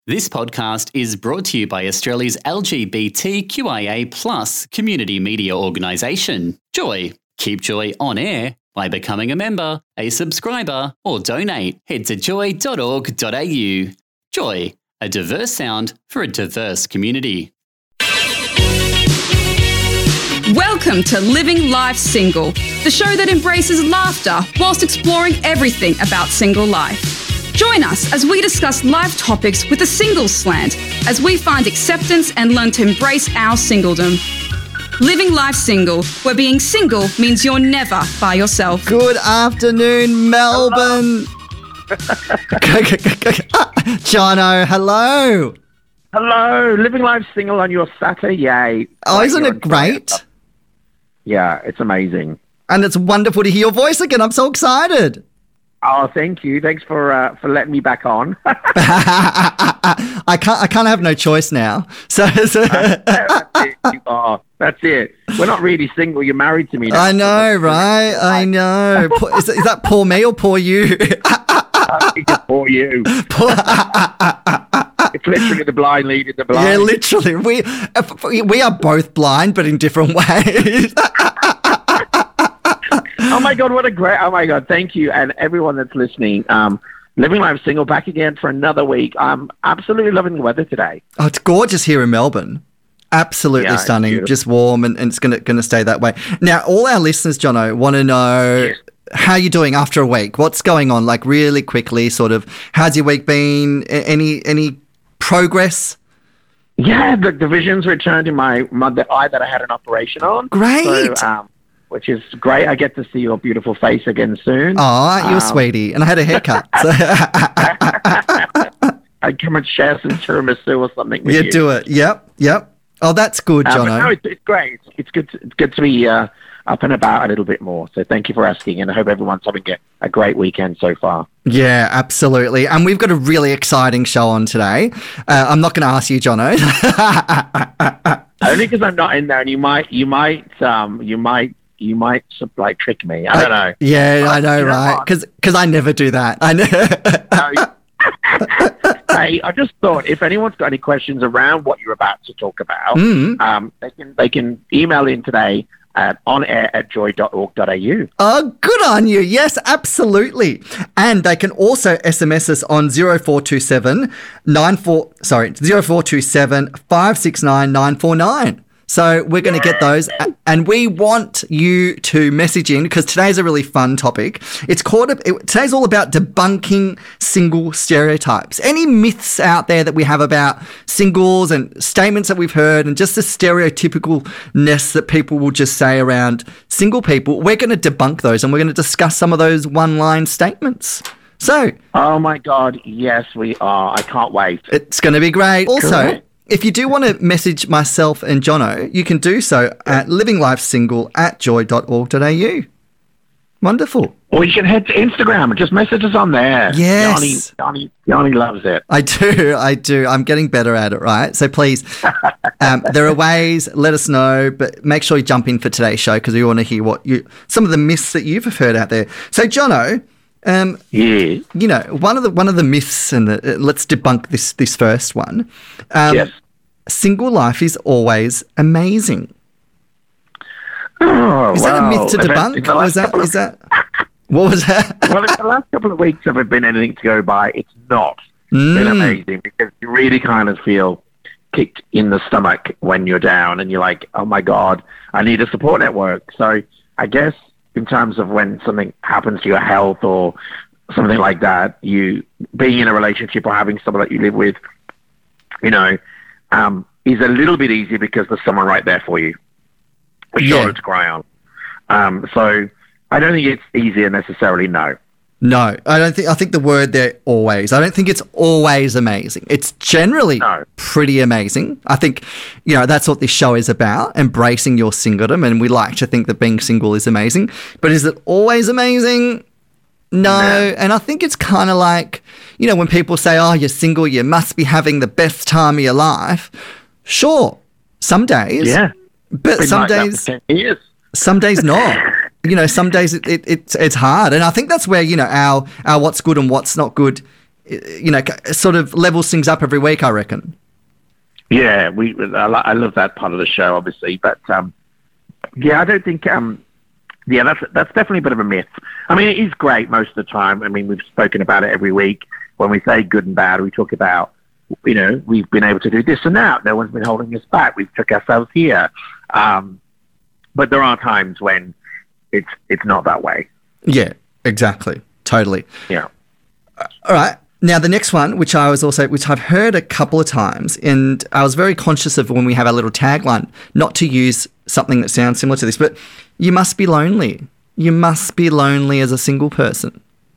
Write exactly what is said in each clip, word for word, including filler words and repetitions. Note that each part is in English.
This podcast is brought to you by Australia's L G B T Q I A plus community media organisation, Joy. Keep Joy on air by becoming a member, a subscriber, or donate. Head to joy dot org dot a u. Joy, a diverse sound for a diverse community. Welcome to Living Life Single, the show that embraces laughter whilst exploring everything about single life. Join us as we discuss life topics with a single slant as we find acceptance and learn to embrace our singledom. Living Life Single, where being single means you're never by yourself. Good afternoon, Melbourne. Jono, hello. Hello, Living Life Single on your Saturday. Oh, Right isn't here it on great? Twitter. Yeah, it's amazing. And it's wonderful to hear your voice again. I'm so excited. Oh, thank you. Thanks for uh, for letting me back on. I can't. I can't have no choice now. So, so That's it. You are. That's it. We're not really single. You're married to me now. I know, right? I know. Poor- Is, is that poor me or poor you? I think it's for you. Poor- It's literally the blind leading the blind. yeah, literally. We we are both blind, but in different ways. Oh my God, what a great, oh my God, thank you. And everyone that's listening, um, Living Life Single back again for another week. I'm absolutely loving the weather today. Oh, it's gorgeous here in Melbourne. Absolutely Yeah, it's stunning. beautiful. Just warm, and, and it's gonna gonna stay that way. Now, all our listeners, Jono, want to know Yes. how you're doing after a week. What's going on? Like really quickly, sort of. How's your week been? A- Any any progress? Yeah, the, the vision's returned in my, my the eye that I had an operation on. Great. So, um, which is great. I get to see your beautiful face again soon. Oh, you're a Um, sweetie, and I had a haircut. So I come and share some tiramisu or something with yeah, you. do it. Yep, yep. Oh, that's good, Uh, but no, Jono. it's, it's great. It's, it's good. To, it's good to be uh, up and about a little bit more. So thank you for asking, and I hope everyone's having a, a great weekend so far. Yeah, absolutely. And we've got a really exciting show on today. Uh, I'm not going to ask you, Jono. Only because I'm not in there, and you might, you might, um, you might, you might sort of, like trick me. I don't know. Yeah, I know, You know right? what? Because I never do that. I know. Hey, I just thought if anyone's got any questions around what you're about to talk about, Mm. um, they can they can email in today at onair at joy dot org dot a u. Oh, good on you. Yes, absolutely. And they can also S M S us on zero four two seven nine four sorry, zero four two seven five six nine nine four nine. So we're going to get those, a- and we want you to message in because today's a really fun topic. It's called, it, today's all about debunking single stereotypes. Any myths out there that we have about singles and statements that we've heard and just the stereotypicalness that people will just say around single people, we're going to debunk those, and we're going to discuss some of those one-line statements. So Oh my God, yes, we are. I can't wait. it's going to be great. Also, Correct. if you do want to message myself and Jono, you can do so at livinglifesingle at joy dot org dot a u. Wonderful. Or you can head to Instagram and just message us on there. Yes. Yanni, Yanni, Yanni loves it. I do, I do. I'm getting better at it, right? So please, um, there are ways, let us know, but make sure you jump in for today's show because we want to hear what you, some of the myths that you've heard out there. So Jono, um, Yeah. you know, one of the one of the myths, and the, uh, let's debunk this this first one. Um, Yes. Single life is always amazing. Oh, Is that a wow. myth to If it- debunk? if the Or last is that couple of- is that what was that? Well, if the last couple of weeks have been anything to go by, it's not been Mm. amazing because you really kind of feel kicked in the stomach when you're down and you're like, oh my God, I need a support network. So I guess in terms of when something happens to your health or something like that, you being in a relationship or having someone that you live with, you know, um, is a little bit easier because there's someone right there for you. A Yeah. shoulder to cry on. Um, so I don't think it's easier necessarily, no. No, I don't think. I think the word there always. I don't think it's always amazing. It's generally No. pretty amazing. I think, you know, that's what this show is about: embracing your singledom. And we like to think that being single is amazing. But is it always amazing? No. No. And I think it's kind of like, you know, when people say, "Oh, you're single, you must be having the best time of your life." Sure, some days. Yeah. But Been some like that days. for ten years. Some days not. You know, some days it, it, it's it's hard, and I think that's where, you know, our our what's good and what's not good you know, sort of levels things up every week, I reckon. Yeah, we. I, lo- I love that part of the show, obviously, but um, yeah, I don't think. Um, yeah, that's that's definitely a bit of a myth. I mean, it is great most of the time. I mean, we've spoken about it every week. When we say good and bad, we talk about, you know, we've been able to do this and that. No one's been holding us back. We've took ourselves here. Um, but there are times when it's it's not that way. Yeah, exactly. Totally. Yeah. All right. Now, the next one, which I was also, which I've heard a couple of times, and I was very conscious of when we have our little tagline, not to use something that sounds similar to this, but you must be lonely. You must be lonely as a single person.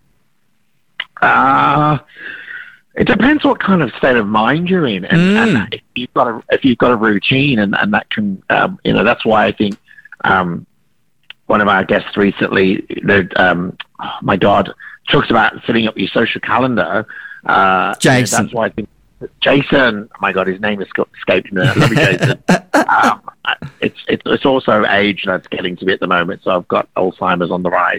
Uh, it depends what kind of state of mind you're in, and, Mm. and if you've got a if you've got a routine, and, and that can, um, you know, that's why I think um, one of our guests recently, the, um, my God, talks about filling up your social calendar. Uh, Jason. you know, that's why I think Jason. Oh my God, his name has escaped me. I love you, Jason. um, it's it's it's also age that's getting to me at the moment, so I've got Alzheimer's on the rise.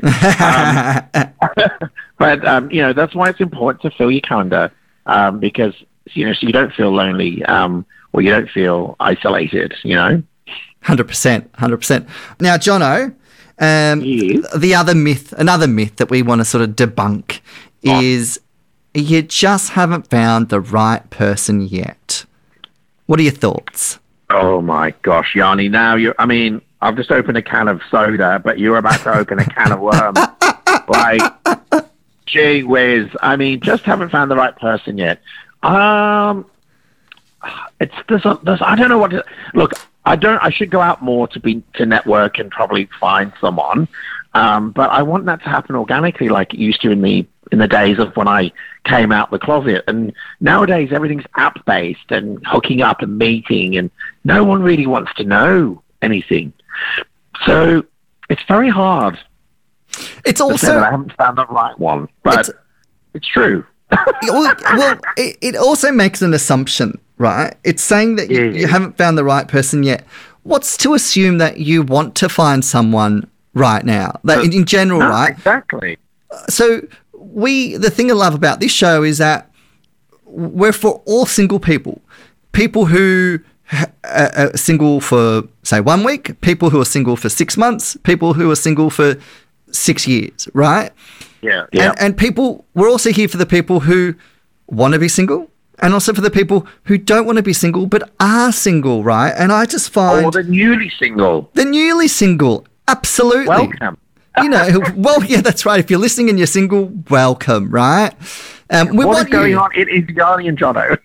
Um, but um, you know, that's why it's important to fill your calendar, um, because you know, so you don't feel lonely, um, or you don't feel isolated. You know, Hundred percent, hundred percent. Now, Jono, um, Yes. the other myth, another myth that we want to sort of debunk Oh. is you just haven't found the right person yet. What are your thoughts? Oh my gosh, Yanni! Now you, I mean, I've just opened a can of soda, but you're about to open a can of worms. Like, gee whiz! I mean, just haven't found the right person yet. Um, it's there's, a, there's I don't know what to look. I don't. I should go out more to be to network and probably find someone. Um, but I want that to happen organically, like it used to in the in the days of when I came out the closet. And nowadays everything's app based and hooking up and meeting, and no one really wants to know anything. So it's very hard. It's to say also that I haven't found the right one, but It's- it's, true. well, well it, it also makes an assumption, right? It's saying that you, Yeah. you haven't found the right person yet. What's to assume that you want to find someone right now? That in, in general, No, right? Exactly. So we, the thing I love about this show is that we're for all single people, people who ha- are are single for say one week, people who are single for six months, people who are single for six years, right? Yeah. Yeah. And, and people, we're also here for the people who want to be single, and also for the people who don't want to be single but are single, right? And I just find or the newly single. the newly single, absolutely. Welcome. You know, well, yeah, that's right. If you're listening and you're single, welcome, right? Um, we What is want going you. on? It is Yanni and Jono.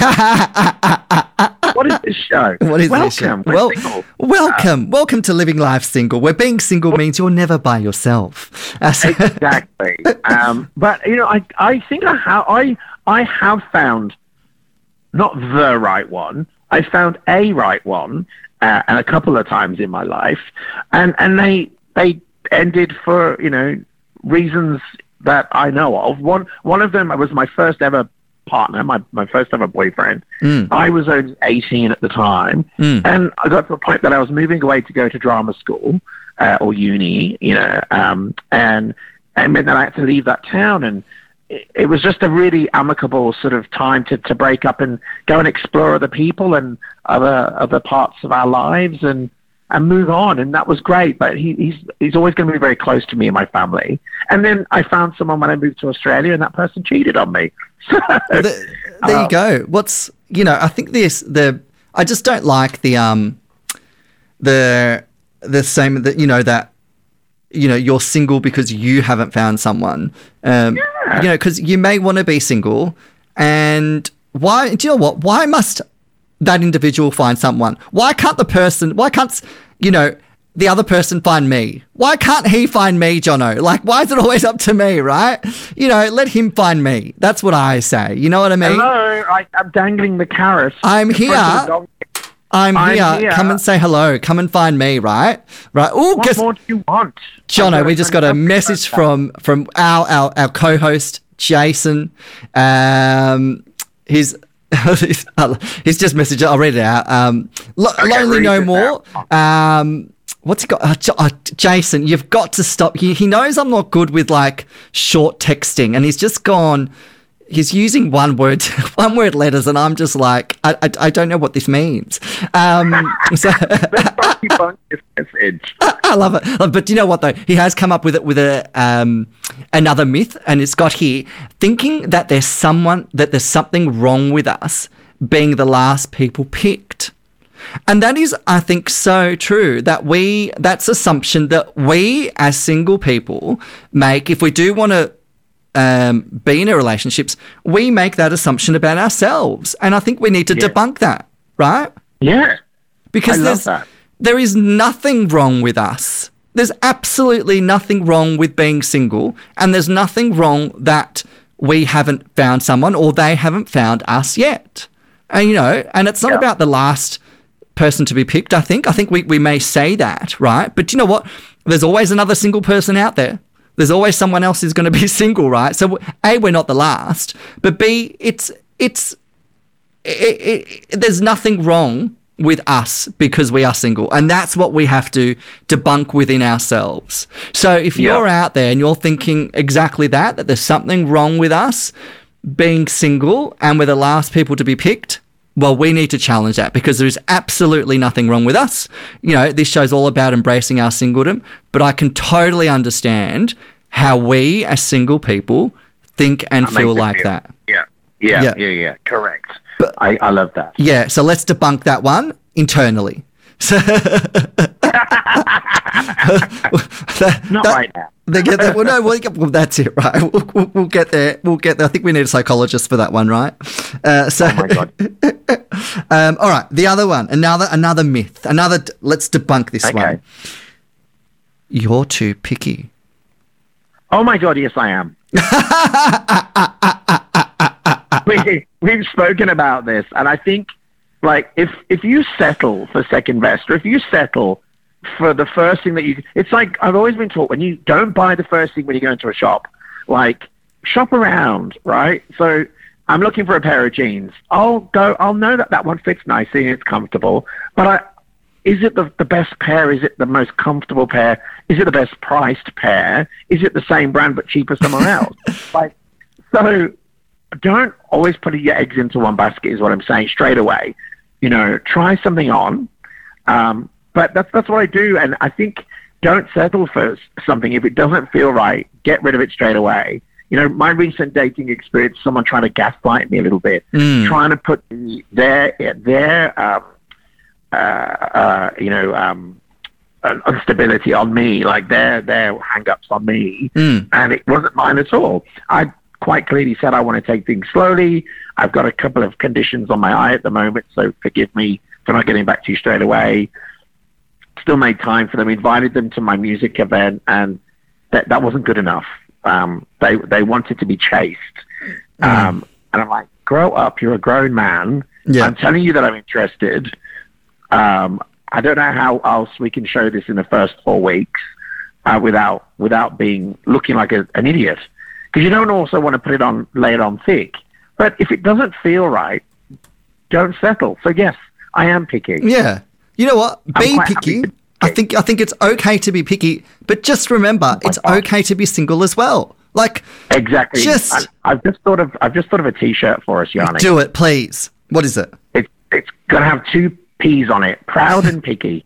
Yeah. What is this show? What is welcome. this show? We're Well, single. welcome. welcome to Living Life Single, where being single means you're never by yourself. Uh, so- Exactly. um, but you know, I I think I have I I have found not the right one. I found a right one, uh, and a couple of times in my life, and and they they ended for you know reasons that I know of. One one of them was my first ever partner, my, my first ever boyfriend. Mm. I was only eighteen at the time, Mm. and I got to a point that I was moving away to go to drama school uh, or uni, you know, um, and and then I had to leave that town, and it, it was just a really amicable sort of time to, to break up and go and explore other people and other other parts of our lives and and move on, and that was great. But he, he's he's always going to be very close to me and my family. And then I found someone when I moved to Australia, and that person cheated on me. So, Well, the- there uh, you go. What's you know? I think this the I just don't like the um the the same that you know that you know you're single because you haven't found someone. Um, Yeah. You know, because you may want to be single, and why? Do you know what? Why must that individual find someone? Why can't the person? Why can't you know? The other person find me. Why can't he find me, Jono? Like, why is it always up to me, right? You know, let him find me. That's what I say. You know what I mean? Hello, I, I'm dangling the carrot. I'm in front of here. the dog. I'm, I'm here. here. Come and say hello. Come and find me, right? Right. Oh, What guess, more do you want? I've Jono, got we just got a fantastic message friend. from from our our, our co-host Jason. Um, he's he's, uh, he's just messaged. I'll read it out. Um, lo- Okay, lonely read no it more. Um, what's he got? Uh, J- uh, Jason, you've got to stop. He he knows I'm not good with like short texting, and he's just gone. he's using one word, one word letters, and I'm just like, I, I, I don't know what this means. Um, so message. I love it. But do you know what though? He has come up with it with a um, another myth, and it's got here thinking that there's someone that there's something wrong with us being the last people picked. And that is, I think, so true that we, that's assumption that we as single people make if we do want to um, be in a relationships, we make that assumption about ourselves. And I think we need to Yeah. debunk that, right? Yeah. Because I love there's, that. there is nothing wrong with us. There's absolutely nothing wrong with being single, and there's nothing wrong that we haven't found someone or they haven't found us yet. And, you know, and it's not Yeah. about the last person to be picked, I think. I think we, we may say that, right? But you know what? There's always another single person out there. There's always someone else who's going to be single, right? So, A, we're not the last, but B, it's, it's, it, it, it, there's nothing wrong with us because we are single. And that's what we have to debunk within ourselves. So if Yeah. you're out there and you're thinking exactly that, that there's something wrong with us being single and we're the last people to be picked, well, we need to challenge that because there is absolutely nothing wrong with us. You know, this show's all about embracing our singledom, but I can totally understand how we as single people think and That feel makes it like feel. that. Yeah. Yeah. Yeah. Yeah. Yeah. Correct. I, I love that. Yeah, so let's debunk that one internally. So that, Not that- right now. They get that. Well, no, well, well, that's it, right? We'll, we'll, we'll get there. We'll get there. I think we need a psychologist for that one, right? Uh, so, Oh my God. um, all right, the other one, another another myth, another. Let's debunk this Okay. one. You're too picky. Oh my God, yes, I am. we, we've spoken about this, and I think, like, if if you settle for second best, or if you settle for the first thing that you, it's like I've always been taught when you don't buy the first thing when you go into a shop, like shop around, right? So I'm looking for a pair of jeans. I'll go. I'll know that that one fits nicely and it's comfortable, but I. Is it the, the best pair? Is it the most comfortable pair? Is it the best priced pair? Is it the same brand but cheaper somewhere else? Like, so don't always put your eggs into one basket is what I'm saying straight away. You know, try something on. Um, but that's, that's what I do. And I think don't settle for something. If it doesn't feel right, get rid of it straight away. You know, my recent dating experience, someone trying to gaslight me a little bit, Mm. trying to put the, their, their, um, Uh, uh, you know, um, uh, instability on me, like their their hang-ups on me, Mm. and it wasn't mine at all. I quite clearly said I want to take things slowly. I've got a couple of conditions on my eye at the moment, so forgive me for not getting back to you straight away. Still made time for them, invited them to my music event, and that that wasn't good enough. Um, they they wanted to be chased, um, and I'm like, grow up. You're a grown man. Yeah. I'm telling you that I'm interested. Um, I don't know how else we can show this in the first four weeks uh, without without being looking like a, an idiot. Because you don't also want to put it on, lay it on thick. But if it doesn't feel right, don't settle. So yes, I am picky. Yeah. You know what? I'm Be quite picky. happy to be I think I think it's okay to be picky, but just remember, it's God. okay to be single as well. Like, Exactly. Just- I, I've just thought of I've just thought of a T-shirt for us, Yanni. do it, please. What is it? It's it's gonna have two P's on it. Proud and picky.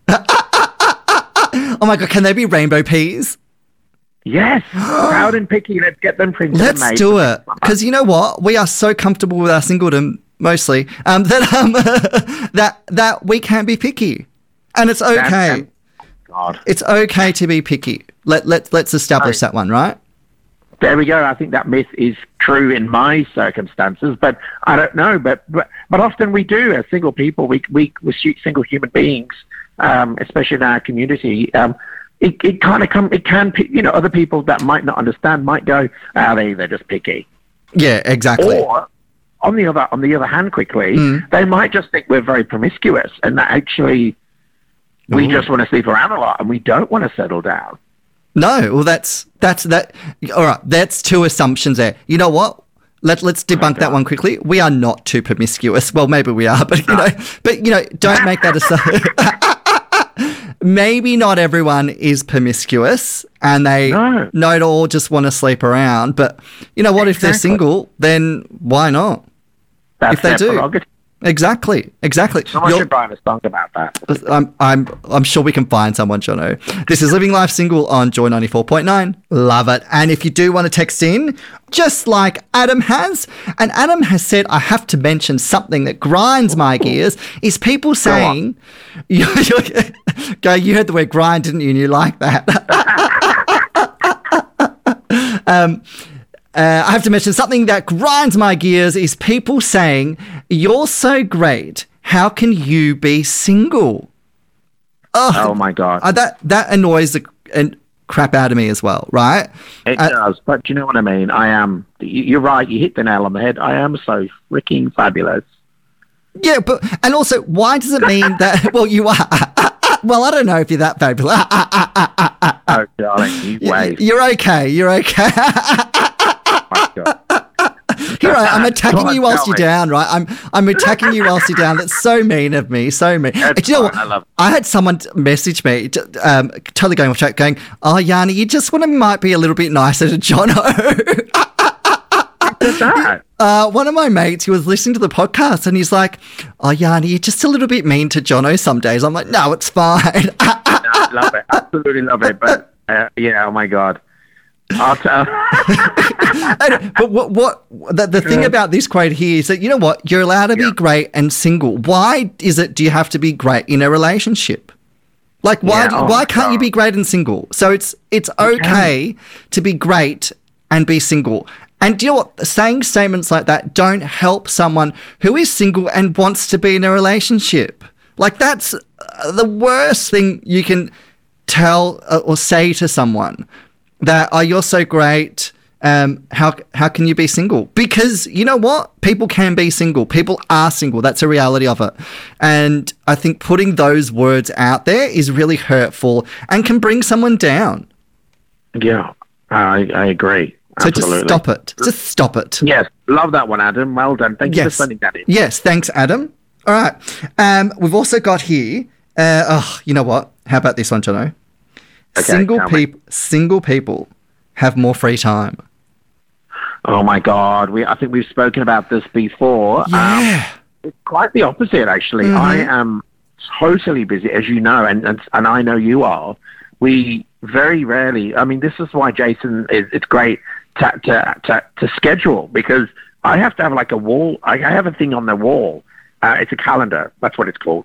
Oh my God, can they be rainbow peas? Yes. Proud and picky. Let's get them printed. Let's and made. do it. Because you know what? We are so comfortable with our singledom, mostly, um, that um, that that we can be picky. And it's That's- okay. and- God. It's okay to be picky. Let, let, let's establish Right. that one, right? There we go. I think that myth is true in my circumstances, but I don't know. But but, but often we do as single people. We we we single human beings, um, especially in our community. Um, it it kind of come. It can you know other people that might not understand might go, ah, they they're just picky. Yeah, exactly. Or on the other on the other hand, quickly Mm. they might just think we're very promiscuous, and that actually we Ooh. just want to sleep around a lot, and we don't want to settle down. No, well, that's that's that. All right, that's two assumptions there. You know what? Let let's debunk that one quickly. We are not too promiscuous. Well, maybe we are, but you know, but you know, don't make that assumption. maybe not everyone is promiscuous and they No. not all just want to sleep around. But you know what? If they're Exactly. single, then why not? That's if they their do. prerogative. Exactly. Exactly. Someone You're- should write a song about that. I'm, I'm, I'm sure we can find someone, Jono. This is Living Life Single on Joy ninety-four point nine. Love it. And if you do want to text in, just like Adam has, and Adam has said, I have to mention something that grinds my gears, is people saying, you, you, go, you heard the word grind, didn't you? And you like that. um, Uh, I have to mention something that grinds my gears is people saying, you're so great. How can you be single? Ugh. Oh my God. Uh, that that annoys the and crap out of me as well, right? It Uh, does, but do you know what I mean? I am, you- you're right, you hit the nail on the head. I am so freaking fabulous. Yeah, but and also, why does it mean that? Well, you are. Well, I don't know if you're that fabulous. Oh, darling, you wave. You're okay. You're okay. My God. Here I, I'm attacking Go on, you whilst tell you're me. down, right? I'm I'm attacking you whilst you're down. That's so mean of me, so mean. That's Do you know what? fine, I love it. I had someone t- message me, t- um, totally going off track, going, "Oh, Yanni, you just want to might be a little bit nicer to Jono." What's that? uh, one of my mates, he was listening to the podcast, and he's like, "Oh, Yanni, you're just a little bit mean to Jono some days." I'm like, "No, it's fine." No, I love it. Absolutely love it. But, uh, yeah, oh my God. I'll tell. And- but what what the, the thing about this quote here is that, you know what, you're allowed to be Yeah. great and single. Why is it do you have to be great in a relationship? Like why Yeah, do, oh why my can't you God. be great and single? So it's it's okay to be great and be single. And do you know what? Saying statements like that don't help someone who is single and wants to be in a relationship. Like that's uh, the worst thing you can tell uh, or say to someone. That, oh, you're so great. Um, how how can you be single? Because you know what? People can be single. People are single. That's a reality of it. And I think putting those words out there is really hurtful and can bring someone down. Yeah, I, I agree. So Absolutely. just stop it. Just stop it. Yes, love that one, Adam. Well done. Thank you for Yes. sending that in. Yes. Thanks, Adam. All right. Um, we've also got here. Uh, oh, you know what? How about this one, Jono? Okay, single tell me. people. Single people have more free time. Oh my God, we I think we've spoken about this before. Um, Yeah. it's quite the opposite, actually. Mhm. I am totally busy, as you know, and, and and I know you are. We very rarely. I mean, this is why Jason is. It's great to to to, to schedule because I have to have like a wall. I, I have a thing on the wall. Uh, it's a calendar. That's what it's called.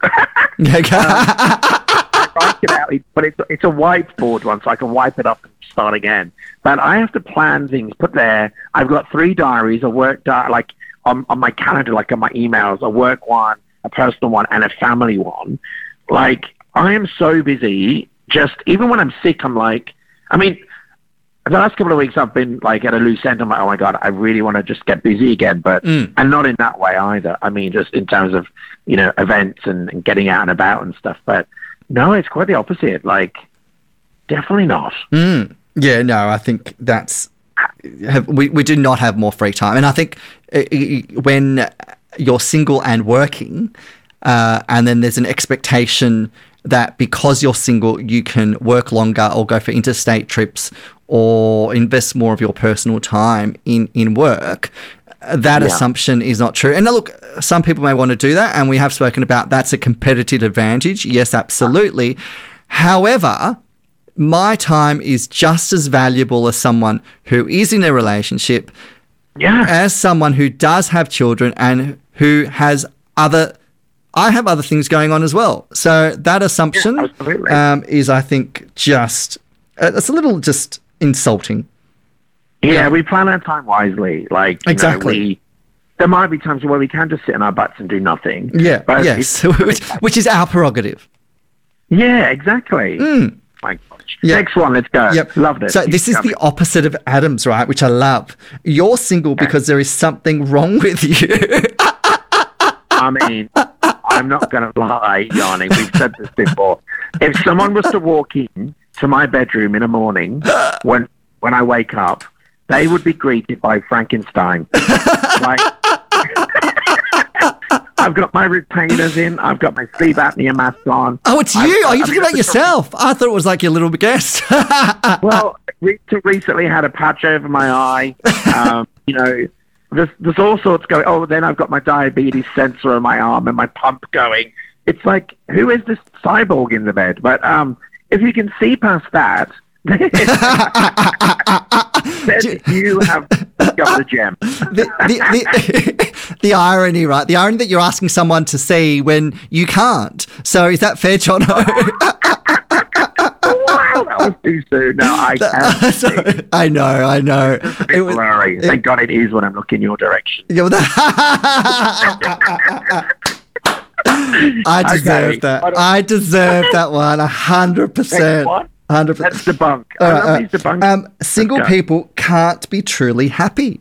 write it out, but it's it's a whiteboard one, so I can wipe it up and start again. But I have to plan things, put there. I've got three diaries: a work di- like on on my calendar, like on my emails, a work one, a personal one, and a family one. Like I am so busy. Just even when I'm sick, I'm like, I mean, the last couple of weeks I've been like at a loose end. I'm like, oh my God, I really want to just get busy again, but Mm. and not in that way either. I mean, just in terms of you know events and, and getting out and about and stuff, but. No, it's quite the opposite. Like, definitely not. Mm. Yeah, no, I think that's have, we we do not have more free time, and I think uh, when you're single and working, uh, and then there's an expectation that because you're single, you can work longer or go for interstate trips or invest more of your personal time in in work. That Yeah. assumption is not true. And now look, some people may want to do that, and we have spoken about that's a competitive advantage. Yes, absolutely. However, my time is just as valuable as someone who is in a relationship, Yeah. as someone who does have children and who has other. I have other things going on as well. So that assumption Yeah, absolutely. um, is, I think, just uh, it's a little just insulting. Yeah, Yeah. we plan our time wisely. Like, you Exactly. know, we, there might be times where we can just sit in our butts and do nothing. Yeah, But yes, it's- which, which is our prerogative. yeah, exactly. My gosh. Yeah. Next one, let's go. Yep. Loved it. So Keep this is coming. the opposite of Adam's, right? Which I love. You're single because there is something wrong with you. I mean, I'm not going to lie, Yanni. We've said this before. If someone was to walk in to my bedroom in the morning when when I wake up, they would be greeted by Frankenstein. Like, I've got my retainers in. I've got my sleep apnea mask on. Oh, it's you. I've, Are you I've talking about yourself? I thought it was like your little guest. Well, re- recently had a patch over my eye. Um, you know, there's, there's all sorts going. Oh, then I've got my diabetes sensor on my arm and my pump going. It's like, who is this cyborg in the bed? But um, if you can see past that, then you have got the gem. the, the, the, the irony, right? The irony that you're asking someone to see when you can't. So is that fair, John? Wow, that was too soon. No, I can't. Sorry. I know, I know. It's a bit blurry. it- Thank God it is when I'm looking your direction. Yeah, well, that- I deserve Okay. that. I deserve that one. A hundred percent. Next one. Hundred That's percent. debunk. I All love right, these debunks. um, single Let's go. people can't be truly happy.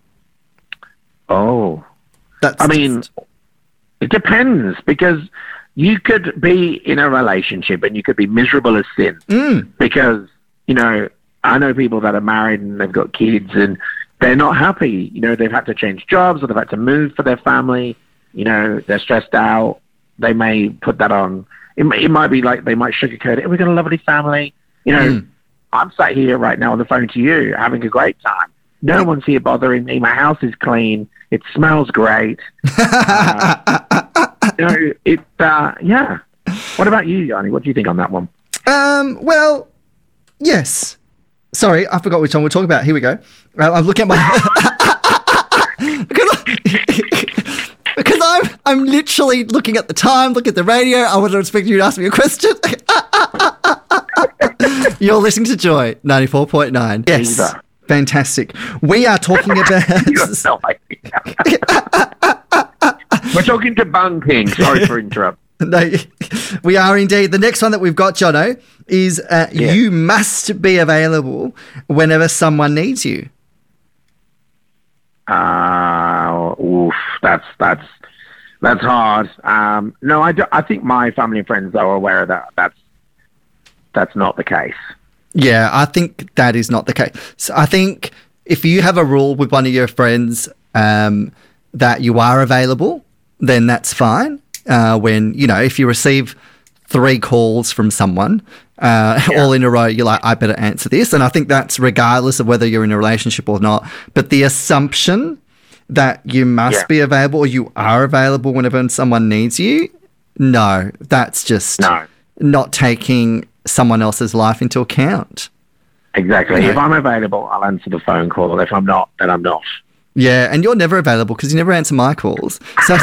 Oh. That's I mean, it depends, because you could be in a relationship and you could be miserable as sin. Mm. Because, you know, I know people that are married and they've got kids and they're not happy. You know, they've had to change jobs or they've had to move for their family. You know, they're stressed out. They may put that on. It, may- it might be like they might sugarcoat it. We've got a lovely family. You know, Mm. I'm sat here right now on the phone to you having a great time. No one's here bothering me. My house is clean. It smells great. Uh, you know, it, uh, yeah. What about you, Yanni? What do you think on that one? Um, well, yes. Sorry, I forgot which one we're talking about. Here we go. Uh, I'm looking at my... because, I, because I'm, I'm literally looking at the time, looking at the radio. I wasn't expecting you to ask me a question. You're listening to Joy, ninety-four point nine. Yes. Either. Fantastic. We are talking about... You have no idea. We're talking debunking. Sorry for interrupting. No, we are indeed. The next one that we've got, Jono, is uh, Yeah. you must be available whenever someone needs you. Uh, oof, that's that's that's hard. Um, no, I, do, I think my family and friends are aware of that. That's that's not the case. Yeah, I think that is not the case. So I think if you have a rule with one of your friends um, that you are available, then that's fine. Uh, when, you know, if you receive three calls from someone uh, Yeah. all in a row, you're like, I better answer this. And I think that's regardless of whether you're in a relationship or not. But the assumption that you must Yeah. be available or you are available whenever someone needs you, no, that's just No. not taking someone else's life into account. Exactly. Okay. If I'm available, I'll answer the phone call. If I'm not, then I'm not. Yeah, and you're never available because you never answer my calls. So,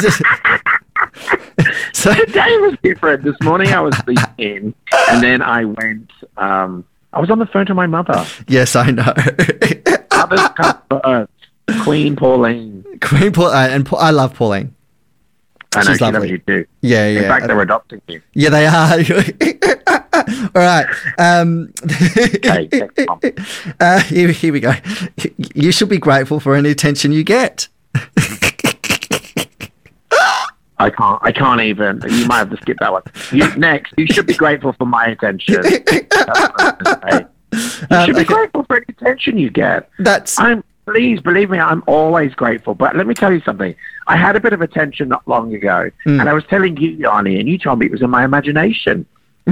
so Today was different. This morning I was sleeping, and then I went. Um, I was on the phone to my mother. yes, I know. Mother's come first. Queen Pauline. Queen Paul, uh, and Pa- I love Pauline. I know She's she loves lovely. you too. Yeah, yeah. In fact, they're adopting you. Yeah, they are. All right. Um, Okay, next one. uh, here, here we go. You should be grateful for any attention you get. I can't. I can't even. You might have to skip that one. You, next, you should be grateful for my attention. That's what I was gonna say. You Um, should be okay. grateful for any attention you get. That's I'm. Please believe me, I'm always grateful. But let me tell you something. I had a bit of attention not long ago, Mm. and I was telling you, Yanni, and you told me it was in my imagination.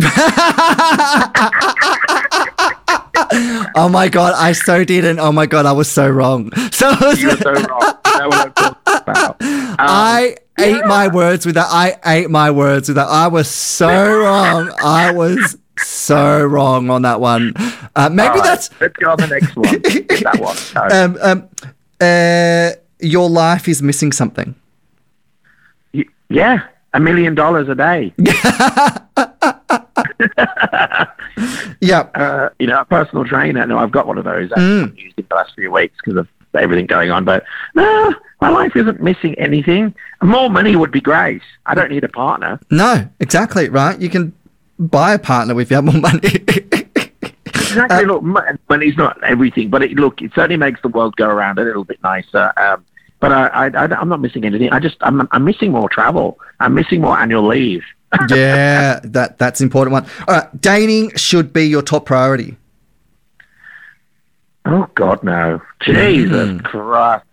oh my god, I so didn't. Oh my god, I was so wrong. So You were so wrong. You know what I'm talking about. Um, I ate my words with that. I ate my words with that. I was so wrong. I was so wrong on that one. Uh, maybe all right, that's Let's go on the next one. That one. No. um, um, uh, your life is missing something. Y- yeah, a million dollars a day. Yeah. uh, you know, a personal trainer. No, I've got one of those. I've Mm. used it the last few weeks because of everything going on. But no, my life isn't missing anything. More money would be great. I don't need a partner. No, exactly, right? You can buy a partner if you have more money. Exactly. Look, mo- money's not everything, but it, look, it certainly makes the world go around a little bit nicer. Um, but I, I, I, I'm not missing anything. I just, I'm, I'm missing more travel. I'm missing more annual leave. yeah, that that's an important one. All right, dating should be your top priority. Oh God, no! Jesus Mm. Christ!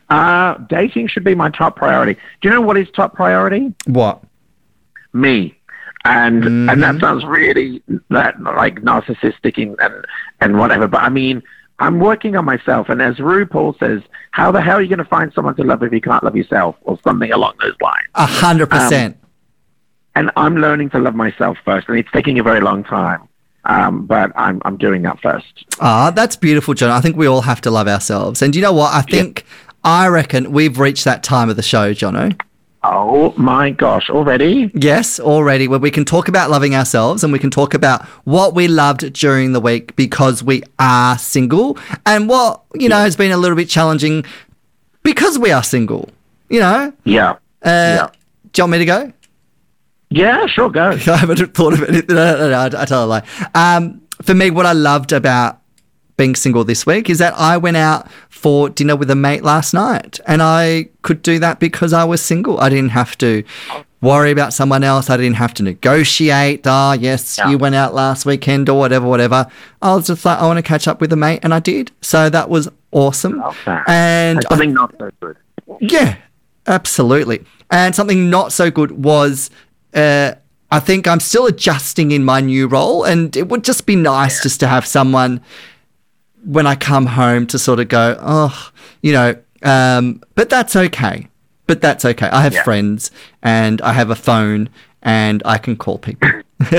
Uh, dating should be my top priority. Do you know what is top priority? What? Me. And Mm-hmm. and that sounds really that like narcissistic and, and and whatever. But I mean, I'm working on myself. And as RuPaul says, how the hell are you going to find someone to love if you can't love yourself, or something along those lines? A hundred percent. And I'm learning to love myself first, and it's taking a very long time. Um, but I'm I'm doing that first. Ah, that's beautiful, John. I think we all have to love ourselves. And you know what? I think, I reckon we've reached that time of the show, Jono. Oh my gosh, already? Yes, already, where we can talk about loving ourselves and we can talk about what we loved during the week because we are single, and what, you know, has been a little bit challenging because we are single, you know? Yeah. Uh, yeah. Do you want me to go? Yeah, sure, go. I haven't thought of it. No, no, no, I tell a lie. Um, for me, what I loved about being single this week is that I went out for dinner with a mate last night, and I could do that because I was single. I didn't have to worry about someone else. I didn't have to negotiate. Ah, oh, yes, Yeah. you went out last weekend or whatever, whatever. I was just like, I want to catch up with a mate, and I did. So that was awesome. Love that. And That's something not so good. yeah, absolutely. And something not so good was, uh, I think I'm still adjusting in my new role, and it would just be nice Yeah. just to have someone when I come home to sort of go, oh, you know, um, but that's okay. But that's okay. I have Yeah. friends, and I have a phone, and I can call people.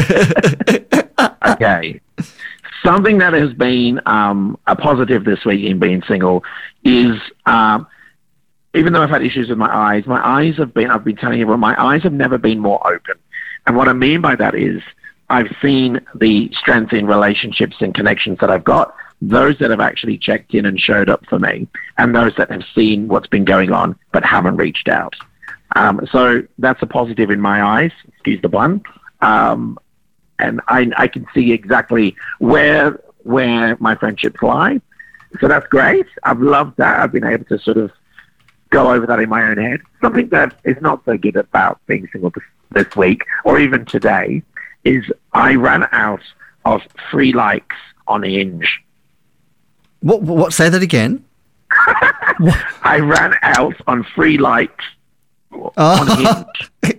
Okay. Something that has been um, a positive this week in being single is, um, even though I've had issues with my eyes, my eyes have been, I've been telling you, well, my eyes have never been more open. And what I mean by that is I've seen the strength in relationships and connections that I've got, those that have actually checked in and showed up for me, and those that have seen what's been going on but haven't reached out. Um, so that's a positive in my eyes, excuse the pun. Um, and I, I can see exactly where where my friendships lie. So that's great. I've loved that. I've been able to sort of go over that in my own head. Something that is not so good about being single this, this week, or even today, is I ran out of free likes on Hinge. What, what? Say that again. I ran out on free likes on Hinge.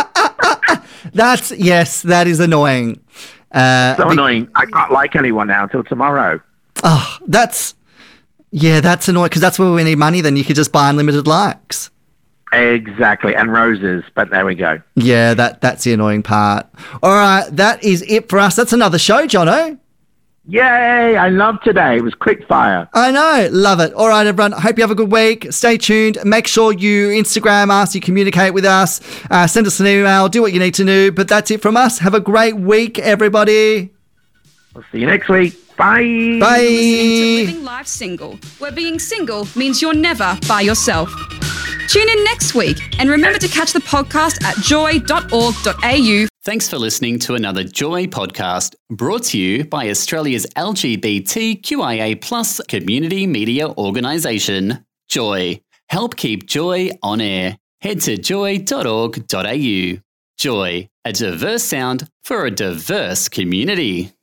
That's, yes, that is annoying. Uh, So be- annoying. I can't like anyone now until tomorrow. Oh, that's, yeah, that's annoying because that's where we need money. Then you could just buy unlimited likes. Exactly. And roses, but there we go. Yeah, that that's the annoying part. All right, that is it for us. That's another show, Jono. Yay! I love today. It was quick fire. I know, love it. All right, everyone. Hope you have a good week. Stay tuned. Make sure you Instagram us, you communicate with us, uh, send us an email, do what you need to do. But that's it from us. Have a great week, everybody. We'll see you next week. Bye. Bye. Listening to Living Life Single, where being single means you're never by yourself. Tune in next week, and remember to catch the podcast at joy dot org dot a u. Thanks for listening to another Joy podcast brought to you by Australia's L G B T Q I A plus community media organisation, Joy. Help keep Joy on air. Head to joy dot org dot a u. Joy, a diverse sound for a diverse community.